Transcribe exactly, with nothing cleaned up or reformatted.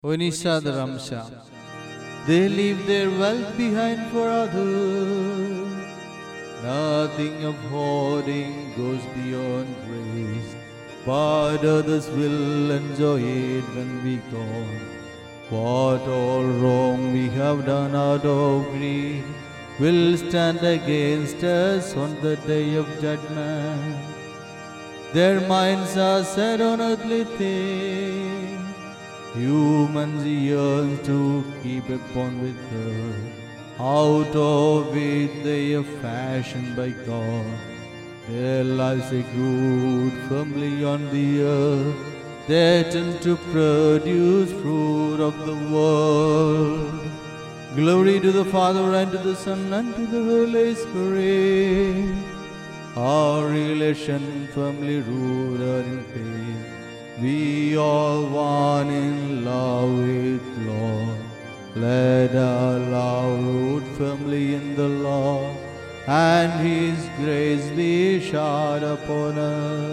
Onisha the Ramsha. They leave their wealth behind for others. Nothing of hoarding goes beyond grace, but others will enjoy it when we gone. What all wrong we have done out of greed will stand against us on the day of judgment. Their minds are set on earthly things. Humans yearn to keep upon with earth. Out of it they are fashioned by God. Their lives take root firmly on the earth. They tend to produce fruit of the world. Glory to the Father and to the Son and to the Holy Spirit. Our relation firmly rooted in faith. We all one in love with Lord. Let our love root firmly in the Lord, and His grace be showered upon us.